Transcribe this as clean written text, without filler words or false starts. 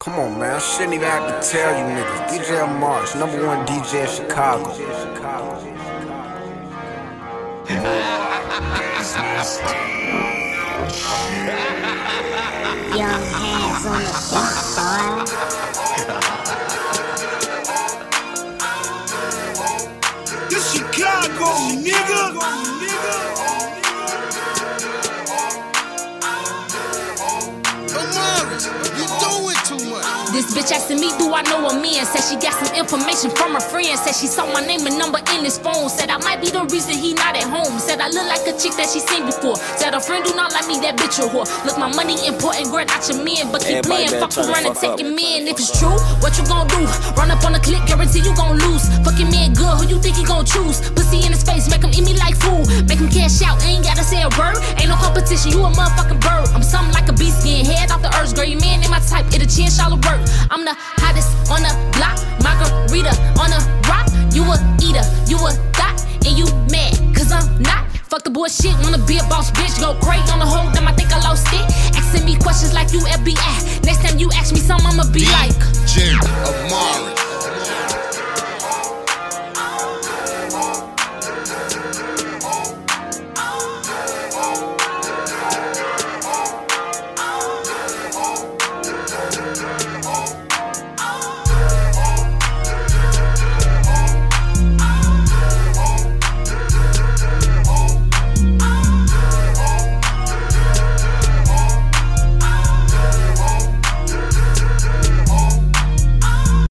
Come on, man. I shouldn't even have to tell you niggas. DJ Marsh, #1 DJ in Chicago. Young hands on the beat, boy. This Chicago, nigga. This bitch asking me, do I know a man? Said she got some information from her friend. Said she saw my name and number in his phone. Said I might be the reason he not at home. Said I look like a chick that she seen before. Said her friend do not like me, that bitch a whore. Look, my money important, girl, not your man. But keep playing, fuck around and taking men. If it's true, what you gon' do? Run up on the click, guarantee you gon' lose. Fucking man good, who you think he gon' choose? Pussy in his face, make him eat me like food. Make him cash out, ain't gotta say a word. Ain't no competition, you a motherfucking bird. I'm something like a beast, getting head off the earth. Girl, you man in my type, it a chance y'all work. I'm the hottest on the block, margarita on the rock. You a eater, you a thot, and you mad, cause I'm not. Fuck the bullshit, wanna be a boss bitch. Go great on the whole damn, I think I lost it. Asking me questions like you FBI. Next time you ask me something, I'ma be like DJ